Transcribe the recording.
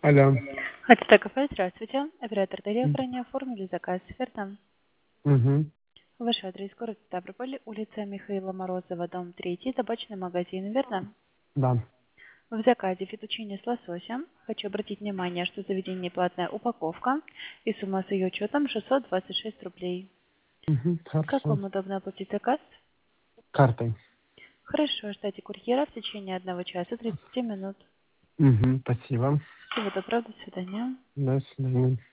Алло. Хотите кафе, здравствуйте. Оператор телеэкрана оформили заказ, верно? Угу. Ваш адрес город Ставрополь, улица Михаила Морозова, дом 3, табачный магазин, верно? Да. В заказе фетучини с лососем. Хочу обратить внимание, что заведение платная упаковка и сумма с ее учетом 626 рублей. Угу. Как Хорошо. вам удобно оплатить заказ? Картой. Хорошо, ждайте курьера в течение 1 часа 30 минут. Угу. Спасибо. Всего доброго, до свидания. До свидания.